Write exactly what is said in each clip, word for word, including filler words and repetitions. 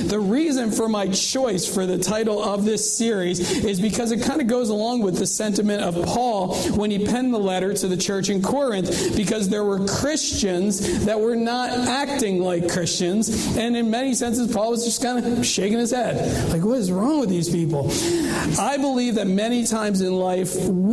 The reason for my choice for the title of this series is because it kind of goes along with the sentiment of Paul when he penned the letter to the church in Corinth, because there were Christians that were not acting like Christians, and in many senses Paul was just kind of shaking his head like, what is wrong with these people? I believe that many times in life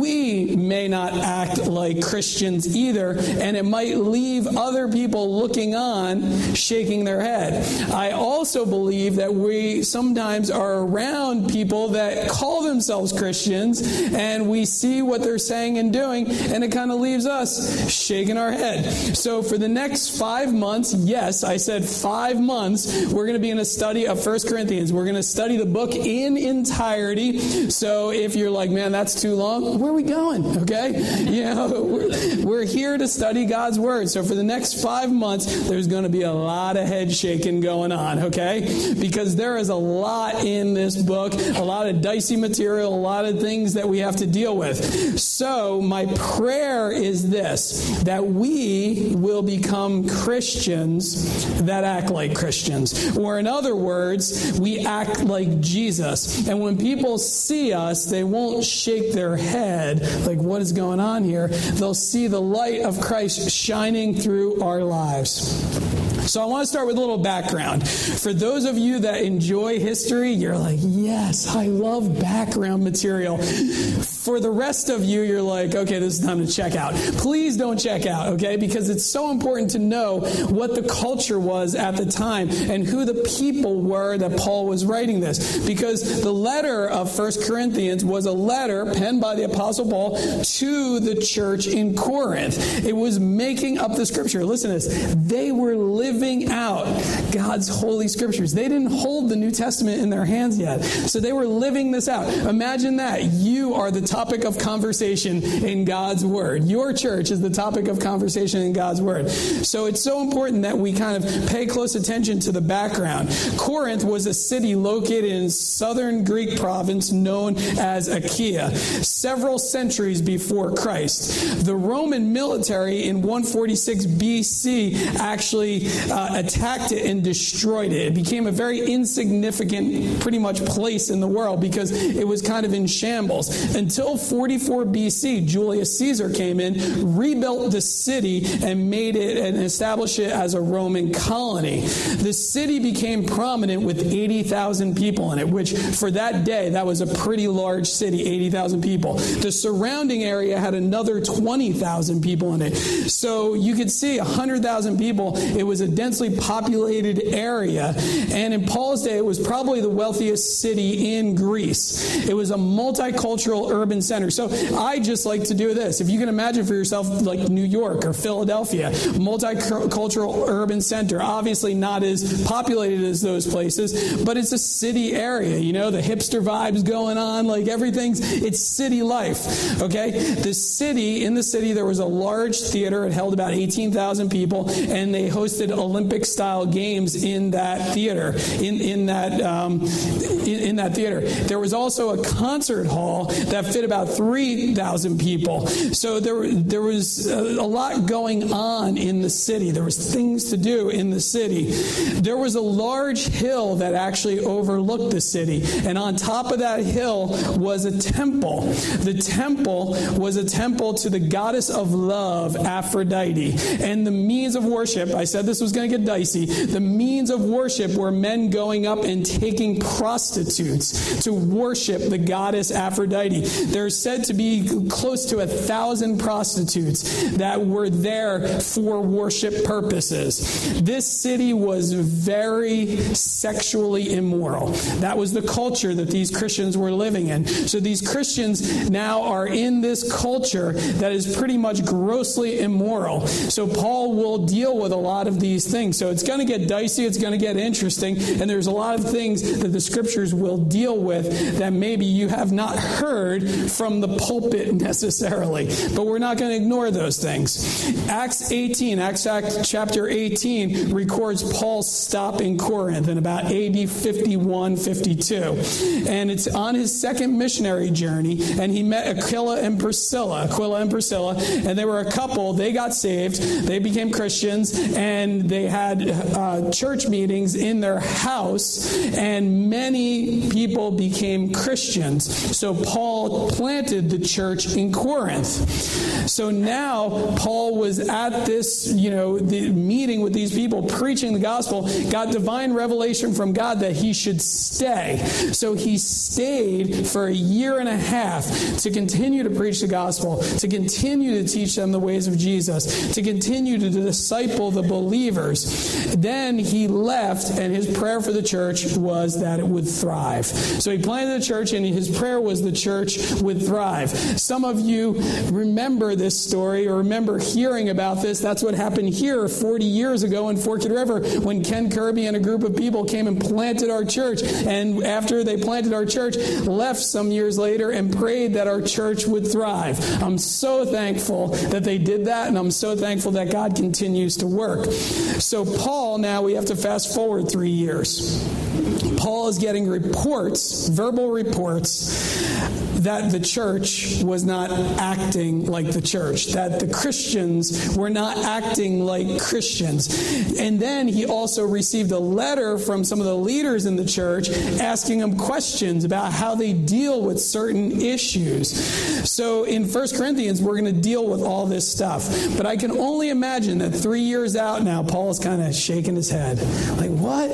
we may not act like Christians either, and it might leave other people looking on shaking their head. I also believe that we sometimes are around people that call themselves Christians, and we see what they're saying and doing, and it kind of leaves us shaking our head. So for the next five months, yes, I said five months, we're going to be in a study of First Corinthians. We're going to study the book in entirety. So if you're like, man, that's too long, where are we going? Okay? You know, we're, we're here to study God's Word. So for the next five months, there's going to be a lot of head shaking going on, okay? Because there is a lot in this book, a lot of dicey material, a lot of things that we have to deal with. So my prayer is this, that we will become Christians that act like Christians. Or in other words, we act like Jesus. And when people see us, they won't shake their head like, what is going on here? They'll see the light of Christ shining through our lives. So I want to start with a little background. For those of you that enjoy history, you're like, yes, I love background material. For the rest of you, you're like, okay, this is time to check out. Please don't check out, okay? Because it's so important to know what the culture was at the time and who the people were that Paul was writing this. Because the letter of First Corinthians was a letter penned by the Apostle Paul to the church in Corinth. It was making up the scripture. Listen to this. They were living out God's holy scriptures. They didn't hold the New Testament in their hands yet. So they were living this out. Imagine that. You are the topic of conversation in God's Word. Your church is the topic of conversation in God's Word. So it's so important that we kind of pay close attention to the background. Corinth was a city located in southern Greek province known as Achaia, several centuries before Christ. The Roman military in one forty-six B C actually uh, attacked it and destroyed it. It became a very insignificant, pretty much place in the world because it was kind of in shambles. Until forty-four B C, Julius Caesar came in, rebuilt the city, and made it and established it as a Roman colony. The city became prominent with eighty thousand people in it, which for that day, that was a pretty large city, eighty thousand people. The surrounding area had another twenty thousand people in it. So you could see one hundred thousand people. It was a densely populated area. And in Paul's day, it was probably the wealthiest city in Greece. It was a multicultural urban center. So I just like to do this. If you can imagine for yourself, like New York or Philadelphia, multicultural urban center, obviously not as populated as those places, but it's a city area. You know, the hipster vibes going on, like everything's, it's city life. Okay? The city, in the city, there was a large theater. It held about eighteen thousand people, and they hosted Olympic-style games in that theater. In in that um, in, in that theater, there was also a concert hall that fit about three thousand people. So there there was a, a lot going on in the city. There was things to do in the city. There was a large hill that actually overlooked the city, and on top of that hill was a temple. The temple was a temple to the goddess of love, Aphrodite, and the means of worship. I said this was going to get dicey. The means of worship were men going up and taking prostitutes to worship the goddess Aphrodite. There's said to be close to a thousand prostitutes that were there for worship purposes. This city was very sexually immoral. That was the culture that these Christians were living in. So these Christians now are in this culture that is pretty much grossly immoral. So Paul will deal with a lot of these things. So it's going to get dicey, it's going to get interesting, and there's a lot of things that the scriptures will deal with that maybe you have not heard from the pulpit necessarily, but we're not going to ignore those things. Acts eighteen, Acts chapter eighteen records Paul stopping Corinth in about A D fifty-one, fifty-two. And it's on his second missionary journey, and he met Aquila and Priscilla, Aquila and Priscilla, and they were a couple. They got saved, they became Christians, and they had uh, church meetings in their house, and many people became Christians. So Paul planted the church in Corinth. So now Paul was at this, you know, the meeting with these people, preaching the gospel, got divine revelation from God that he should stay. So he stayed for a year and a half to continue to preach the gospel, to continue to teach them the ways of Jesus, to continue to disciple the believers. Then he left, and his prayer for the church was that it would thrive. So he planted the church, and his prayer was the church would thrive. Some of you remember this story or remember hearing about this. That's what happened here forty years ago in Forked River when Ken Kirby and a group of people came and planted our church. And after they planted our church, left some years later and prayed that our church would thrive. I'm so thankful that they did that, and I'm so thankful that God continues to work. So Paul, now we have to fast forward three years. Paul is getting reports, verbal reports, that the church was not acting like the church, that the Christians were not acting like Christians. And then he also received a letter from some of the leaders in the church asking him questions about how they deal with certain issues. So in First Corinthians, we're going to deal with all this stuff. But I can only imagine that three years out now, Paul's kind of shaking his head. Like, what?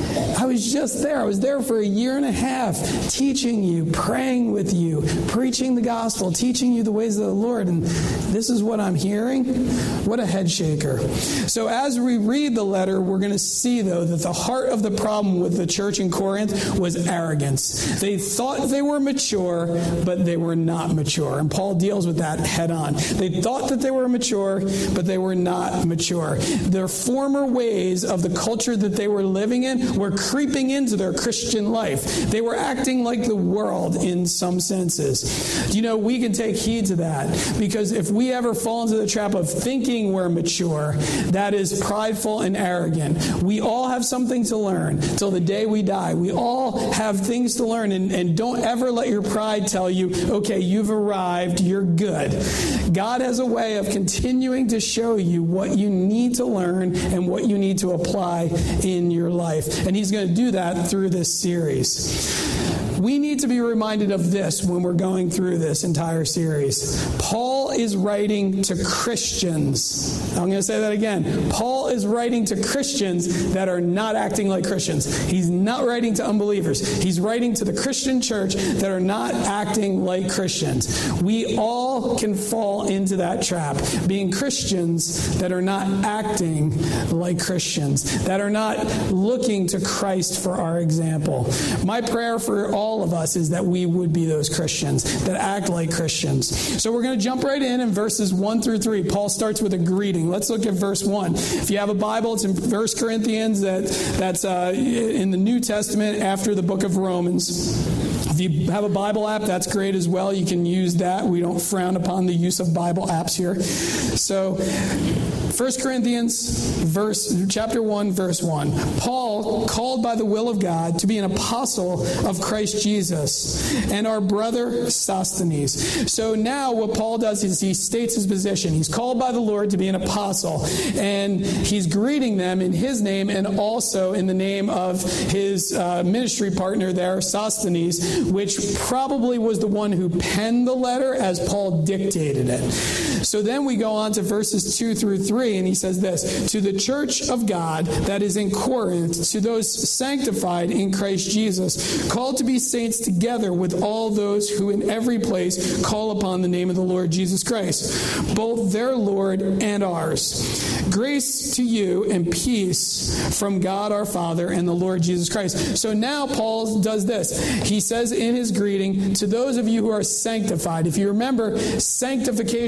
I was just there. I was there for a year and a half, teaching you, praying with you, preaching the gospel, teaching you the ways of the Lord, and this is what I'm hearing? What a head shaker. So as we read the letter, we're going to see, though, that the heart of the problem with the church in Corinth was arrogance. They thought they were mature, but they were not mature. And Paul deals with that head on. They thought that they were mature, but they were not mature. Their former ways of the culture that they were living in were creeping into their Christian life. They were acting like the world in some senses. You know, we can take heed to that, because if we ever fall into the trap of thinking we're mature, that is prideful and arrogant. We all have something to learn till the day we die. We all have things to learn, and, and don't ever let your pride tell you, okay, you've arrived, you're good. God has a way of continuing to show you what you need to learn and what you need to apply in your life. And he's going to do that through this series. We need to be reminded of this when we're going through this entire series. Paul is writing to Christians. I'm going to say that again. Paul is writing to Christians that are not acting like Christians. He's not writing to unbelievers. He's writing to the Christian church that are not acting like Christians. We all can fall into that trap, being Christians that are not acting like Christians, that are not looking to Christ for our example. My prayer for all All of us is that we would be those Christians that act like Christians. So we're going to jump right in in verses one through three. Paul starts with a greeting. Let's look at verse one. If you have a Bible, it's in First Corinthians. That, that's uh, in the New Testament after the book of Romans. If you have a Bible app, that's great as well. You can use that. We don't frown upon the use of Bible apps here. So, First Corinthians verse, chapter one, verse one. Paul, called by the will of God to be an apostle of Christ Jesus, and our brother Sosthenes. So now what Paul does is he states his position. He's called by the Lord to be an apostle, and he's greeting them in his name and also in the name of his uh, ministry partner there, Sosthenes, which probably was the one who penned the letter as Paul dictated it. So then we go on to verses two through three, and he says this: to the church of God that is in Corinth, to those sanctified in Christ Jesus, called to be saints together with all those who in every place call upon the name of the Lord Jesus Christ, both their Lord and ours. Grace to you and peace from God our Father and the Lord Jesus Christ. So now Paul does this. He says in his greeting, to those of you who are sanctified. If you remember, sanctification is the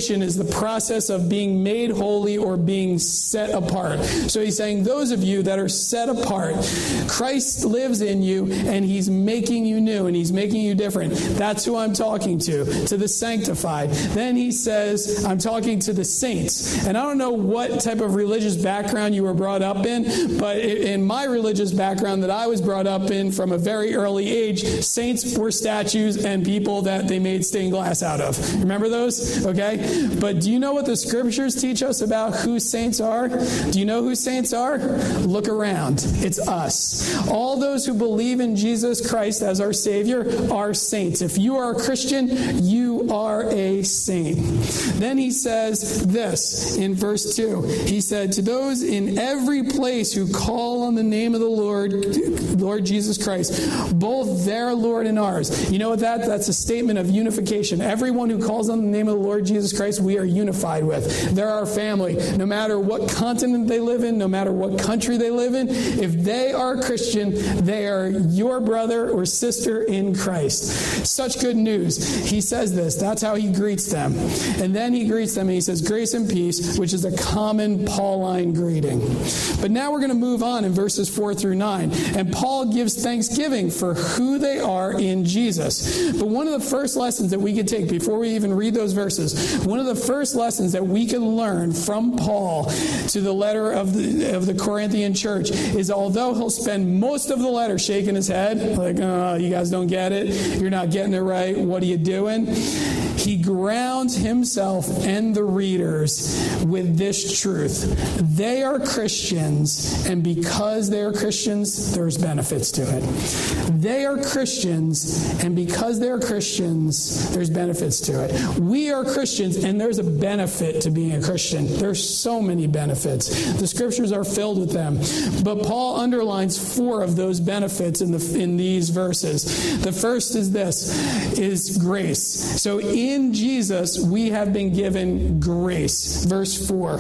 the process of being made holy or being set apart. So he's saying, those of you that are set apart, Christ lives in you and he's making you new and he's making you different. That's who I'm talking to, to the sanctified. Then he says, I'm talking to the saints. And I don't know what type of religious background you were brought up in, but in my religious background that I was brought up in from a very early age, saints were statues and people that they made stained glass out of. Remember those? Okay? But do you know what the scriptures teach us about who saints are? Do you know who saints are? Look around. It's us. All those who believe in Jesus Christ as our Savior are saints. If you are a Christian, you are a saint. Then he says this in verse two. He said, to those in every place who call on the name of the Lord, Lord Jesus Christ, both their Lord and ours. You know what that? That's a statement of unification. Everyone who calls on the name of the Lord Jesus Christ, we are unified with. They're our family. No matter what continent they live in, no matter what country they live in, if they are Christian, they are your brother or sister in Christ. Such good news. He says this. That's how he greets them. And then he greets them and he says, grace and peace, which is a common Pauline greeting. But now we're going to move on in verses four through nine. And Paul gives thanksgiving for who they are in Jesus. But one of the first lessons that we could take before we even read those verses, one of the first lessons that we can learn from Paul to the letter of the, of the Corinthian church is, although he'll spend most of the letter shaking his head, like, oh, you guys don't get it, you're not getting it right, what are you doing? He grounds himself and the readers with this truth. They are Christians, and because they are Christians, there's benefits to it. They are Christians, and because they're Christians, there's benefits to it. We are Christians, and there's a benefit to being a Christian. There's so many benefits. The scriptures are filled with them. But Paul underlines four of those benefits in the in these verses. The first is this, is grace. So in Jesus, we have been given grace. Verse four.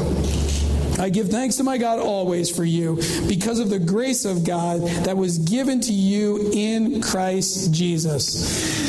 I give thanks to my God always for you because of the grace of God that was given to you in Christ Jesus.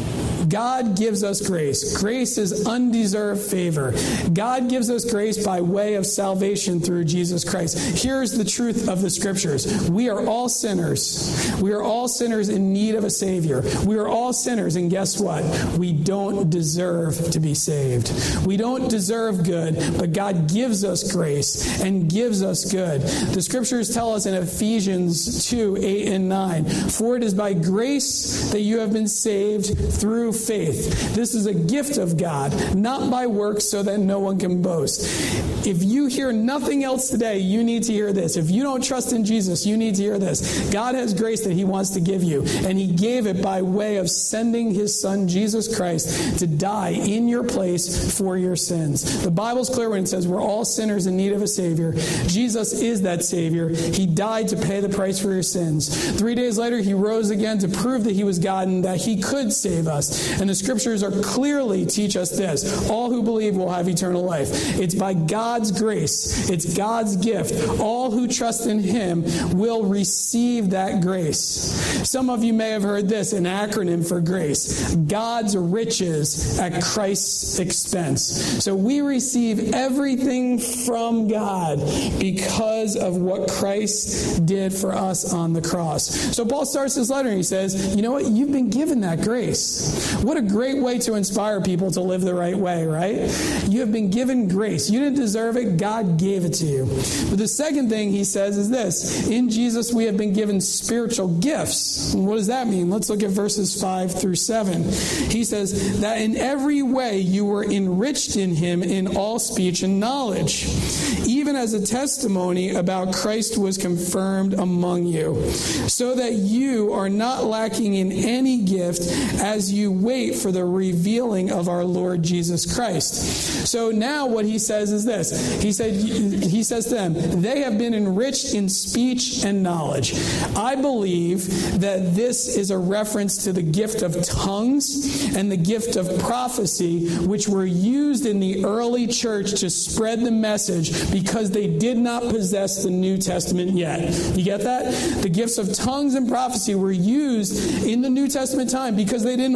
God gives us grace. Grace is undeserved favor. God gives us grace by way of salvation through Jesus Christ. Here's the truth of the scriptures. We are all sinners. We are all sinners in need of a Savior. We are all sinners, and guess what? We don't deserve to be saved. We don't deserve good, but God gives us grace and gives us good. The scriptures tell us in Ephesians two, eight and nine, for it is by grace that you have been saved through faith. This is a gift of God, not by works, so that no one can boast. If you hear nothing else today, you need to hear this. If you don't trust in Jesus, you need to hear this. God has grace that he wants to give you, and he gave it by way of sending his son, Jesus Christ, to die in your place for your sins. The Bible's clear when it says we're all sinners in need of a Savior. Jesus is that Savior. He died to pay the price for your sins. Three days later, he rose again to prove that he was God and that he could save us. And the scriptures are clearly teach us this. All who believe will have eternal life. It's by God's grace. It's God's gift. All who trust in him will receive that grace. Some of you may have heard this, an acronym for grace. God's riches at Christ's expense. So we receive everything from God because of what Christ did for us on the cross. So Paul starts this letter and he says, you know what? You've been given that grace. What a great way to inspire people to live the right way, right? You have been given grace. You didn't deserve it. God gave it to you. But the second thing he says is this. In Jesus, we have been given spiritual gifts. And what does that mean? Let's look at verses five through seven. He says that in every way you were enriched in him in all speech and knowledge, even as a testimony about Christ was confirmed among you, so that you are not lacking in any gift as you wait for the revealing of our Lord Jesus Christ. So now what he says is this. He said, he says to them, they have been enriched in speech and knowledge. I believe that this is a reference to the gift of tongues and the gift of prophecy, which were used in the early church to spread the message because they did not possess the New Testament yet. You get that? The gifts of tongues and prophecy were used in the New Testament time because they didn't hold the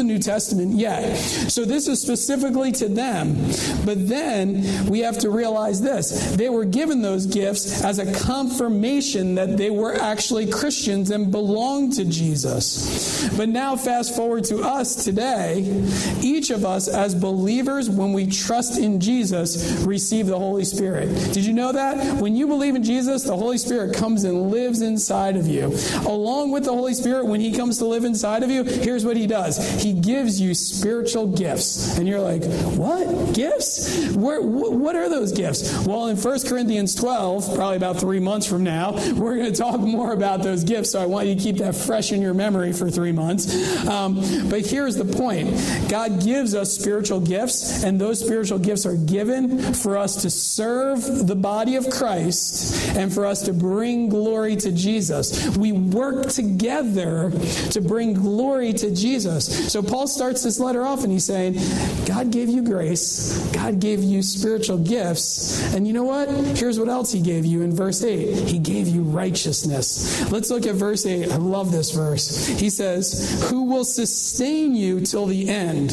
New Testament yet. So this is specifically to them. But then we have to realize this. They were given those gifts as a confirmation that they were actually Christians and belonged to Jesus. But now fast forward to us today. Each of us as believers, when we trust in Jesus, receive the Holy Spirit. Did you know that? When you believe in Jesus, the Holy Spirit comes and lives inside of you. Along with the Holy Spirit, when he comes to live inside of you, here's what he does. He gives you spiritual gifts. And you're like, what? Gifts? Where, what are those gifts? Well, in First Corinthians twelve, probably about three months from now, we're going to talk more about those gifts. So I want you to keep that fresh in your memory for three months. Um, but here's the point. God gives us spiritual gifts, and those spiritual gifts are given for us to serve the body of Christ and for us to bring glory to Jesus. We work together to bring glory to Jesus. So Paul starts this letter off and he's saying, God gave you grace. God gave you spiritual gifts. And you know what? Here's what else he gave you in verse eight. He gave you righteousness. Let's look at verse eight. I love this verse. He says, who will sustain you till the end,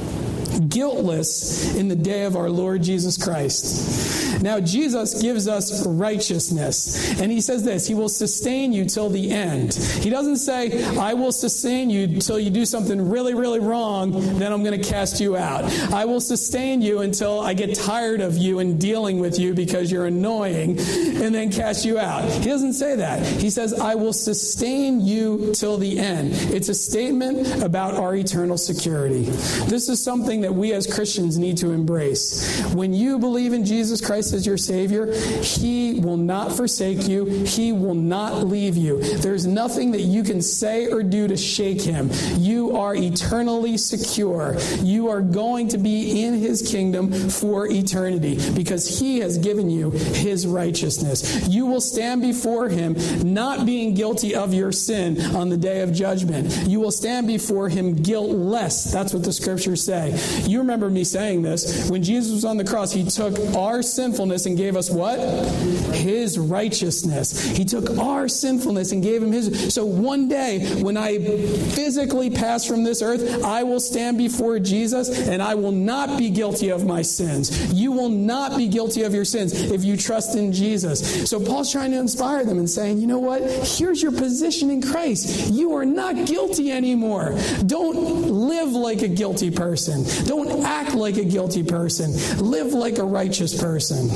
guiltless in the day of our Lord Jesus Christ. Now, Jesus gives us righteousness. And he says this, he will sustain you till the end. He doesn't say, I will sustain you till you do something really, really wrong, then I'm going to cast you out. I will sustain you until I get tired of you and dealing with you because you're annoying, and then cast you out. He doesn't say that. He says, I will sustain you till the end. It's a statement about our eternal security. This is something that we as Christians need to embrace. When you believe in Jesus Christ as your Savior, he will not forsake you. He will not leave you. There's nothing that you can say or do to shake him. You are eternally secure. You are going to be in his kingdom for eternity because he has given you his righteousness. You will stand before him not being guilty of your sin on the day of judgment. You will stand before him guiltless. That's what the scriptures say. You remember me saying this. When Jesus was on the cross, he took our sinfulness and gave us what? His righteousness. He took our sinfulness and gave him his. So one day, when I physically pass from this earth, I will stand before Jesus and I will not be guilty of my sins. You will not be guilty of your sins if you trust in Jesus. So Paul's trying to inspire them and saying, you know what? Here's your position in Christ. You are not guilty anymore. Don't live like a guilty person. Don't act like a guilty person. Live like a righteous person.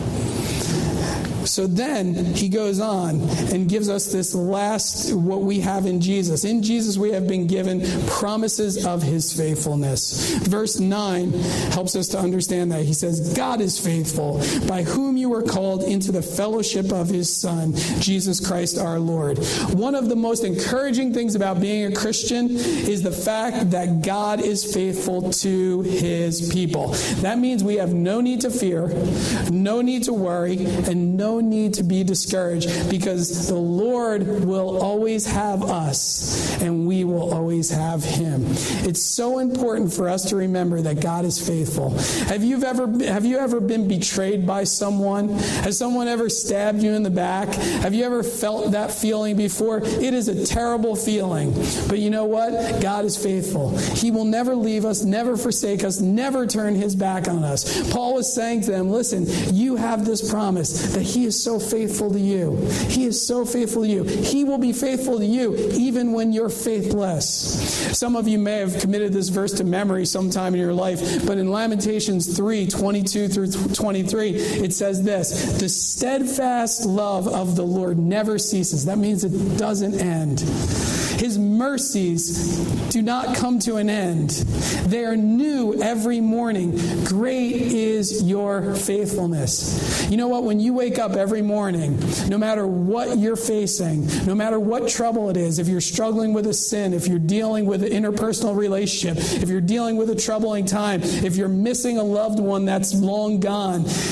So then he goes on and gives us this last, what we have in Jesus. In Jesus we have been given promises of his faithfulness. Verse nine helps us to understand that. He says, God is faithful, by whom you were called into the fellowship of his Son, Jesus Christ our Lord. One of the most encouraging things about being a Christian is the fact that God is faithful to his people. That means we have no need to fear, no need to worry, and no need to be discouraged because the Lord will always have us and we will always have him. It's so important for us to remember that God is faithful. Have you ever have you ever been betrayed by someone? Has someone ever stabbed you in the back? Have you ever felt that feeling before? It is a terrible feeling. But you know what? God is faithful. He will never leave us, never forsake us, never turn his back on us. Paul was saying to them, listen, you have this promise that he is so faithful to you. He is so faithful to you. He will be faithful to you even when you're faithless. Some of you may have committed this verse to memory sometime in your life, but in Lamentations three, twenty-two through twenty-three, it says this, the steadfast love of the Lord never ceases. That means it doesn't end. His mercies do not come to an end. They are new every morning. Great is your faithfulness. You know what? When you wake up every morning, no matter what you're facing, no matter what trouble it is, if you're struggling with a sin, if you're dealing with an interpersonal relationship, if you're dealing with a troubling time, if you're missing a loved one that's long gone,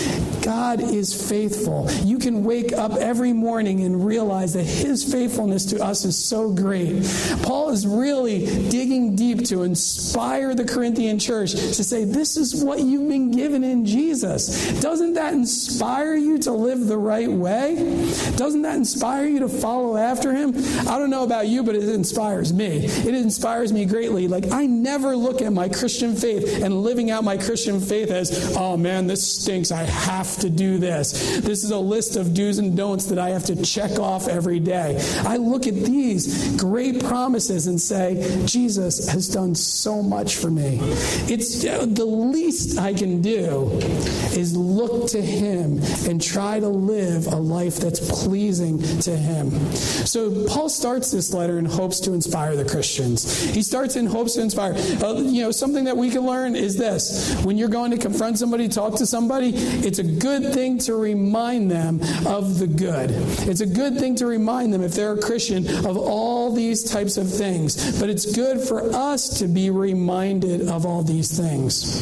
God is faithful. You can wake up every morning and realize that his faithfulness to us is so great. Paul is really digging deep to inspire the Corinthian church to say, this is what you've been given in Jesus. Doesn't that inspire you to live the right way? Doesn't that inspire you to follow after him? I don't know about you, but it inspires me. It inspires me greatly. Like, I never look at my Christian faith and living out my Christian faith as, oh man, this stinks. I have to do this. This is a list of do's and don'ts that I have to check off every day. I look at these great promises and say, Jesus has done so much for me. It's the least I can do is look to him and try to live a life that's pleasing to him. So Paul starts this letter in hopes to inspire the Christians. He starts in hopes to inspire. Uh, you know, something that we can learn is this. When you're going to confront somebody, talk to somebody, it's a good thing to remind them of the good. It's a good thing to remind them, if they're a Christian, of all these types of things. But it's good for us to be reminded of all these things.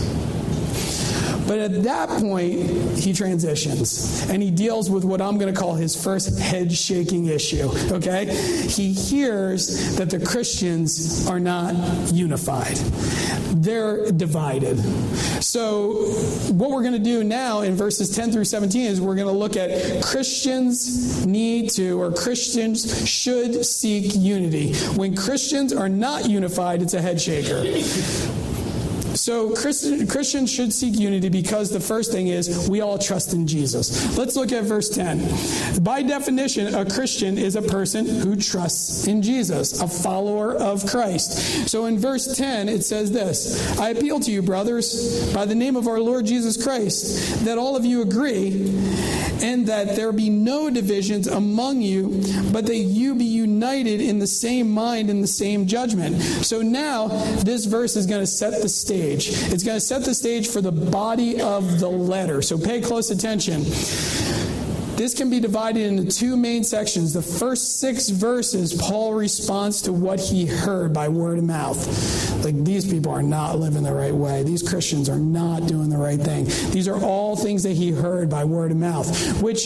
But at that point, he transitions, and he deals with what I'm going to call his first head-shaking issue, okay? He hears that the Christians are not unified. They're divided. So what we're going to do now in verses ten through seventeen is we're going to look at Christians need to, or Christians should seek unity. When Christians are not unified, it's a head-shaker. So Christians should seek unity because the first thing is we all trust in Jesus. Let's look at verse ten. By definition, a Christian is a person who trusts in Jesus, a follower of Christ. So in verse ten, it says this, I appeal to you, brothers, by the name of our Lord Jesus Christ, that all of you agree, and that there be no divisions among you, but that you be united in the same mind and the same judgment. So now, this verse is going to set the stage. It's going to set the stage for the body of the letter. So pay close attention. This can be divided into two main sections. The first six verses, Paul responds to what he heard by word of mouth. Like, these people are not living the right way. These Christians are not doing the right thing. These are all things that he heard by word of mouth, which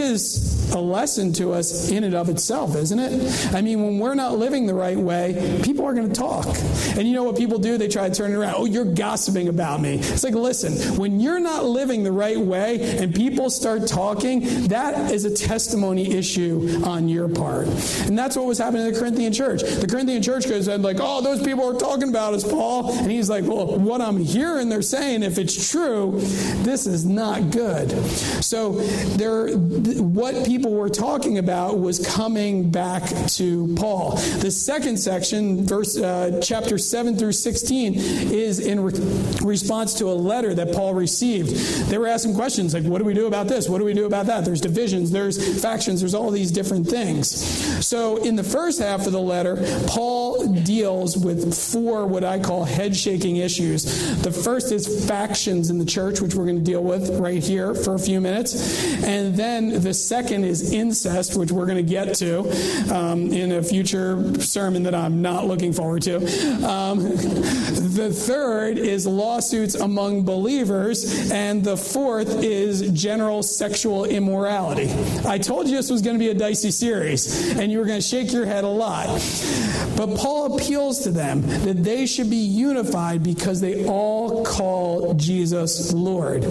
is a lesson to us in and of itself, isn't it? I mean, when we're not living the right way, people are going to talk. And you know what people do? They try to turn it around. Oh, you're gossiping about me. It's like, listen, when you're not living the right way and people start talking, that is a testimony issue on your part. And that's what was happening in the Corinthian church. The Corinthian church goes and like, oh, those people are talking about us, Paul. And he's like, well, what I'm hearing they're saying, if it's true, this is not good. So there, what people were talking about was coming back to Paul. The second section, verse uh, chapter seven through sixteen, is in re- response to a letter that Paul received. They were asking questions like, what do we do about this? What do we do about that? There's divisions, there's factions, there's all these different things. So in the first half of the letter, Paul deals with four what I call head-shaking issues. The first is factions in the church, which we're going to deal with right here for a few minutes. And then the second is incest, which we're going to get to um, in a future sermon that I'm not looking forward to. Um, the third is lawsuits among believers. And the fourth is general sexual immorality. I told you this was going to be a dicey series, and you were going to shake your head a lot. But Paul appeals to them that they should be unified because they all call Jesus Lord.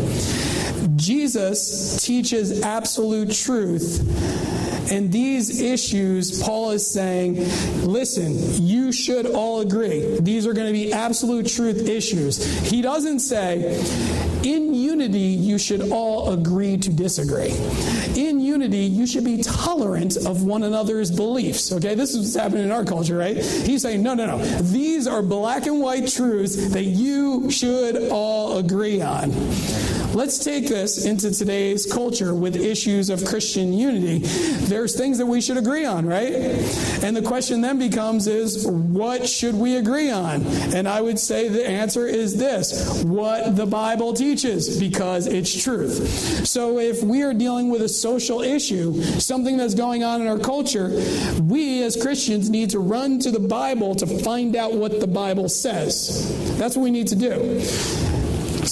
Jesus teaches absolute truth. And these issues, Paul is saying, listen, you should all agree. These are going to be absolute truth issues. He doesn't say, in unity, you should all agree to disagree. In unity, you should be tolerant of one another's beliefs. Okay, this is what's happening in our culture, right? He's saying, no, no, no. These are black and white truths that you should all agree on. Let's take this into today's culture with issues of Christian unity. There's things that we should agree on, right? And the question then becomes is, what should we agree on? And I would say the answer is this: what the Bible teaches, because it's truth. So if we are dealing with a social issue, something that's going on in our culture, we as Christians need to run to the Bible to find out what the Bible says. That's what we need to do.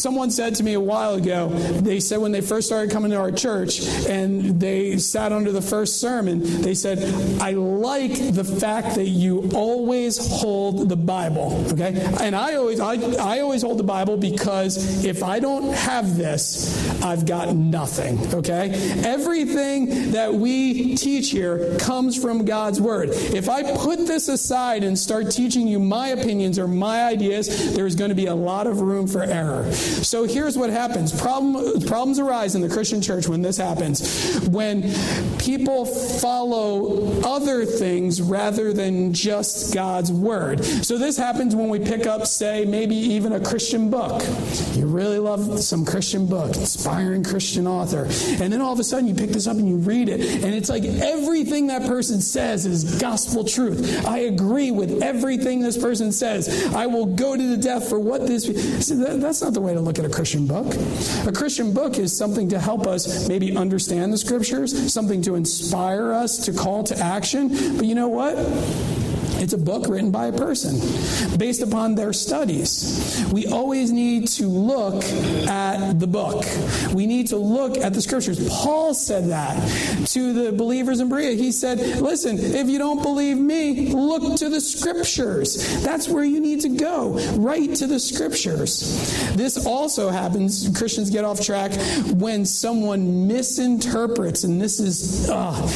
someone said to me a while ago, they said when they first started coming to our church and they sat under the first sermon, they said, I like the fact that you always hold the Bible. Okay? And I always I, I always hold the Bible because if I don't have this, I've got nothing. Okay? Everything that we teach here comes from God's Word. If I put this aside and start teaching you my opinions or my ideas, there's going to be a lot of room for error. So here's what happens. Problem, problems arise in the Christian church when this happens. When people follow other things rather than just God's Word. So this happens when we pick up, say, maybe even a Christian book. You really love some Christian book, inspiring Christian author. And then all of a sudden you pick this up and you read it. And it's like everything that person says is gospel truth. I agree with everything this person says. I will go to the death for what this... See, that, that's not the way to look at a Christian book. A Christian book is something to help us maybe understand the Scriptures, something to inspire us to call to action. But you know what? It's a book written by a person based upon their studies. We always need to look at the book. We need to look at the Scriptures. Paul said that to the believers in Berea. He said, listen, if you don't believe me, look to the Scriptures. That's where you need to go, right to the Scriptures. This also happens, Christians get off track, when someone misinterprets, and this is,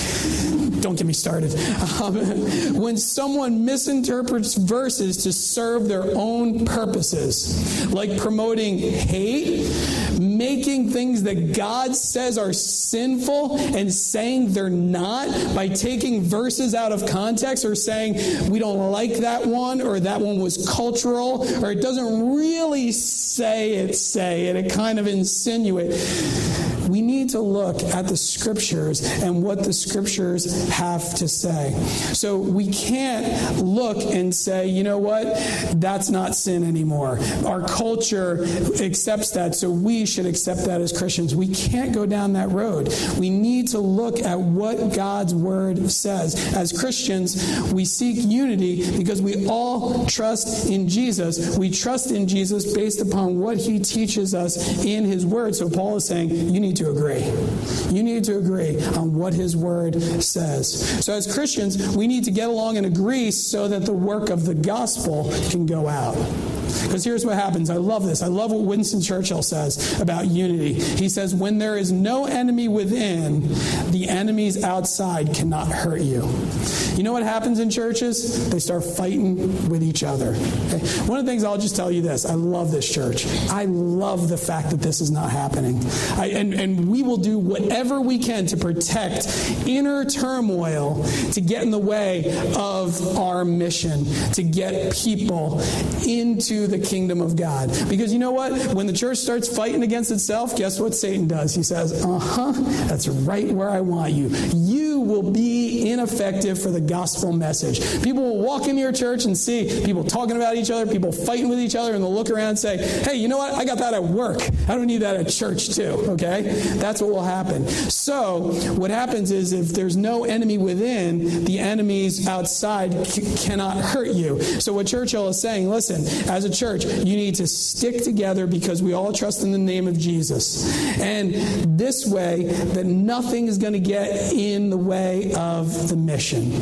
uh, don't get me started. Um, when someone misinterprets verses to serve their own purposes, like promoting hate, making things that God says are sinful and saying they're not by taking verses out of context or saying we don't like that one or that one was cultural or it doesn't really say it, say it, it kind of insinuates. We need to look at the Scriptures and what the Scriptures have to say. So we can't look and say, you know what, that's not sin anymore. Our culture accepts that, so we should accept that as Christians. We can't go down that road. We need to look at what God's Word says. As Christians, we seek unity because we all trust in Jesus. We trust in Jesus based upon what He teaches us in His Word. So Paul is saying, you need to agree. You need to agree on what His Word says. So as Christians, we need to get along and agree so that the work of the gospel can go out. Because here's what happens. I love this. I love what Winston Churchill says about unity. He says, when there is no enemy within, the enemies outside cannot hurt you. You know what happens in churches? They start fighting with each other. Okay? One of the things, I'll just tell you this. I love this church. I love the fact that this is not happening. I, and, and we will do whatever we can to protect inner turmoil to get in the way of our mission, to get people into the kingdom of God. Because you know what? When the church starts fighting against itself, guess what Satan does? He says, uh-huh, that's right where I want you. You will be ineffective for the gospel message. People will walk into your church and see people talking about each other, people fighting with each other, and they'll look around and say, hey, you know what? I got that at work. I don't need that at church too, okay? That's what will happen. So what happens is if there's no enemy within, the enemies outside c- cannot hurt you. So what Churchill is saying, listen, as a church, you need to stick together because we all trust in the name of Jesus. And this way, that nothing is going to get in the way of the mission.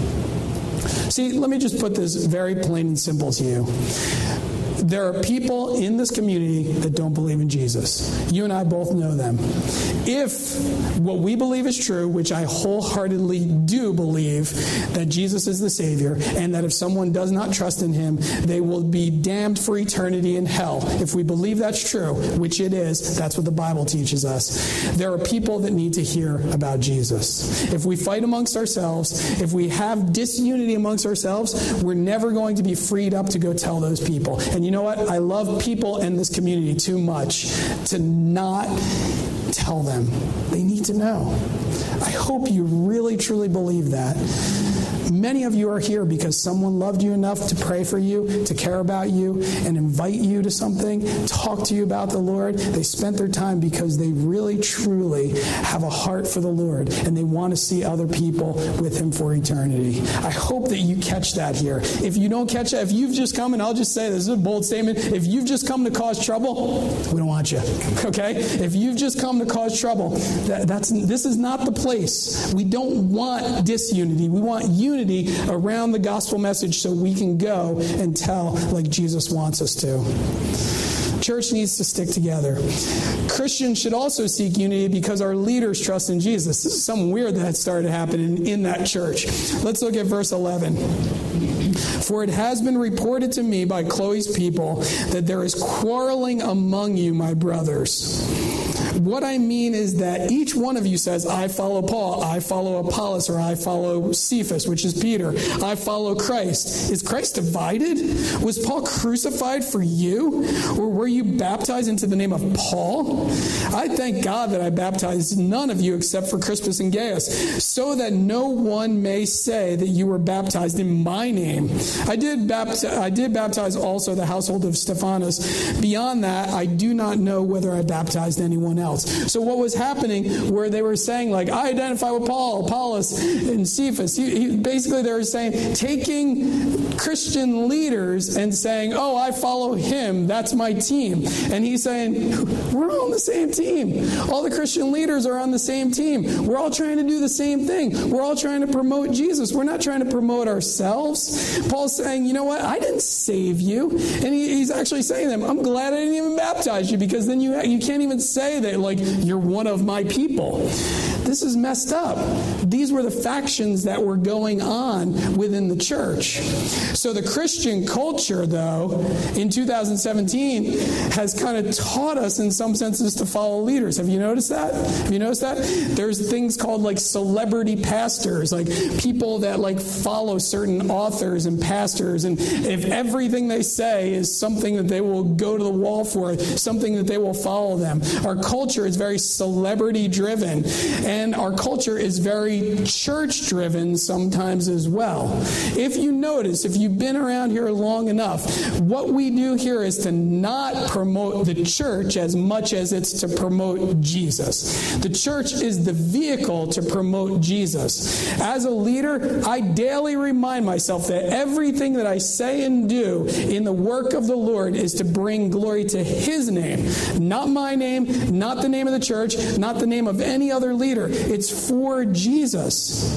See, let me just put this very plain and simple to you. There are people in this community that don't believe in Jesus. You and I both know them. If what we believe is true, which I wholeheartedly do believe, that Jesus is the Savior, and that if someone does not trust in Him, they will be damned for eternity in hell. If we believe that's true, which it is, that's what the Bible teaches us. There are people that need to hear about Jesus. If we fight amongst ourselves, if we have disunity amongst ourselves, we're never going to be freed up to go tell those people. And you know what? I love people in this community too much to not tell them. They need to know. I hope you really, truly believe that. Many of you are here because someone loved you enough to pray for you, to care about you, and invite you to something, talk to you about the Lord. They spent their time because they really, truly have a heart for the Lord, and they want to see other people with Him for eternity. I hope that you catch that here. If you don't catch that, if you've just come, and I'll just say this is a bold statement, if you've just come to cause trouble, we don't want you. Okay? If you've just come to cause trouble, that, that's this is not the place. We don't want disunity. We want unity around the gospel message so we can go and tell like Jesus wants us to. Church needs to stick together. Christians should also seek unity because our leaders trust in Jesus. This is something weird that started happening in that church. Let's look at verse eleven. For it has been reported to me by Chloe's people that there is quarreling among you, my brothers. What I mean is that each one of you says, I follow Paul, I follow Apollos, or I follow Cephas, which is Peter. I follow Christ. Is Christ divided? Was Paul crucified for you? Or were you baptized into the name of Paul? I thank God that I baptized none of you except for Crispus and Gaius, so that no one may say that you were baptized in my name. I did baptize, I did baptize also the household of Stephanas. Beyond that, I do not know whether I baptized anyone else. So what was happening where they were saying, like, I identify with Paul, Apollos, and Cephas. He, he, basically, they were saying, taking Christian leaders and saying, oh, I follow him. That's my team. And he's saying, we're all on the same team. All the Christian leaders are on the same team. We're all trying to do the same thing. We're all trying to promote Jesus. We're not trying to promote ourselves. Paul's saying, you know what? I didn't save you. And he, he's actually saying to them, I'm glad I didn't even baptize you, because then you, you can't even say that, like, you're one of my people. This is messed up. These were the factions that were going on within the church. So the Christian culture, though, in two thousand seventeen has kind of taught us in some senses to follow leaders. Have you noticed that? Have you noticed that? There's things called like celebrity pastors, like people that like follow certain authors and pastors, and if everything they say is something that they will go to the wall for, something that they will follow them. Our culture is very celebrity driven, and our culture is very church driven sometimes as well. If you notice, if you've been around here long enough, what we do here is to not promote the church as much as it's to promote Jesus. The church is the vehicle to promote Jesus. As a leader, I daily remind myself that everything that I say and do in the work of the Lord is to bring glory to His name. Not my name, not the name of the church, not the name of any other leader. It's for Jesus.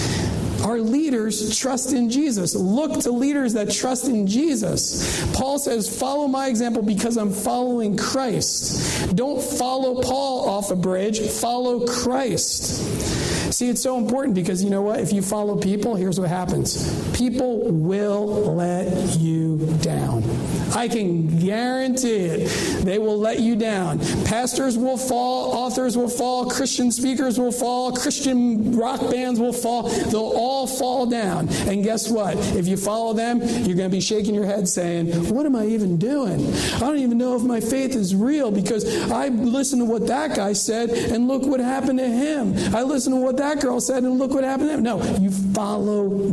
Our leaders trust in Jesus. Look to leaders that trust in Jesus. Paul says, follow my example because I'm following Christ. Don't follow Paul off a bridge. Follow Christ. See, it's so important because you know what? If you follow people, here's what happens. People will let you down. I can guarantee it. They will let you down. Pastors will fall. Authors will fall. Christian speakers will fall. Christian rock bands will fall. They'll all fall down. And guess what? If you follow them, you're going to be shaking your head saying, what am I even doing? I don't even know if my faith is real because I listened to what that guy said and look what happened to him. I listened to what that girl said and look what happened to him. No, you follow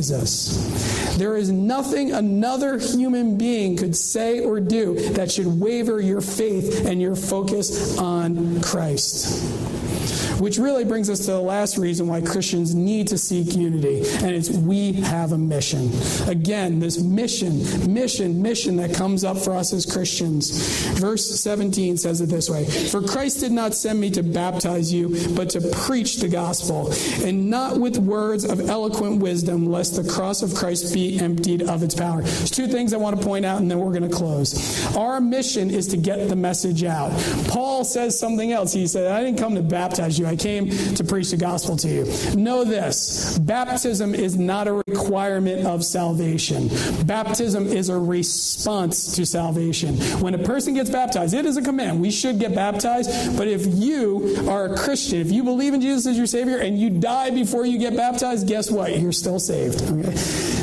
Jesus. There is nothing another human being could say or do that should waver your faith and your focus on Christ. Which really brings us to the last reason why Christians need to seek unity, and it's we have a mission. Again, this mission, mission, mission that comes up for us as Christians. Verse seventeen says it this way, for Christ did not send me to baptize you, but to preach the gospel, and not with words of eloquent wisdom, lest the cross of Christ be emptied of its power. There's two things I want to point out, and then we're going to close. Our mission is to get the message out. Paul says something else. He said, I didn't come to baptize you. I came to preach the gospel to you. Know this, baptism is not a requirement of salvation. Baptism is a response to salvation. When a person gets baptized, it is a command. We should get baptized, but if you are a Christian, if you believe in Jesus as your Savior and you die before you get baptized, guess what? You're still saved. Okay?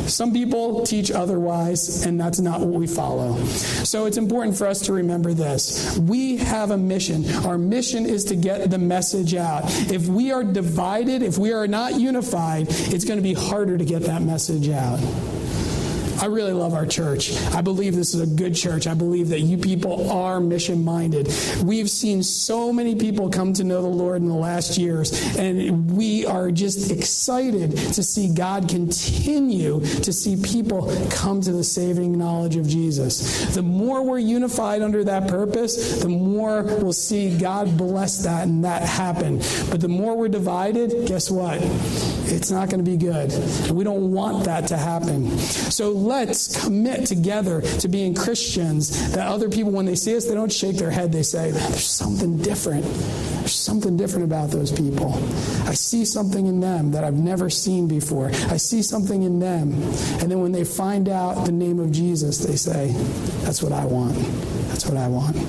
Some people teach otherwise, and that's not what we follow. So it's important for us to remember this. We have a mission. Our mission is to get the message out. If we are divided, if we are not unified, it's going to be harder to get that message out. I really love our church. I believe this is a good church. I believe that you people are mission-minded. We've seen so many people come to know the Lord in the last years, and we are just excited to see God continue to see people come to the saving knowledge of Jesus. The more we're unified under that purpose, the more we'll see God bless that and that happen. But the more we're divided, guess what? It's not going to be good. We don't want that to happen. So let's commit together to being Christians that other people, when they see us, they don't shake their head. They say, there's something different. There's something different about those people. I see something in them that I've never seen before. I see something in them. And then when they find out the name of Jesus, they say, that's what I want. That's what I want.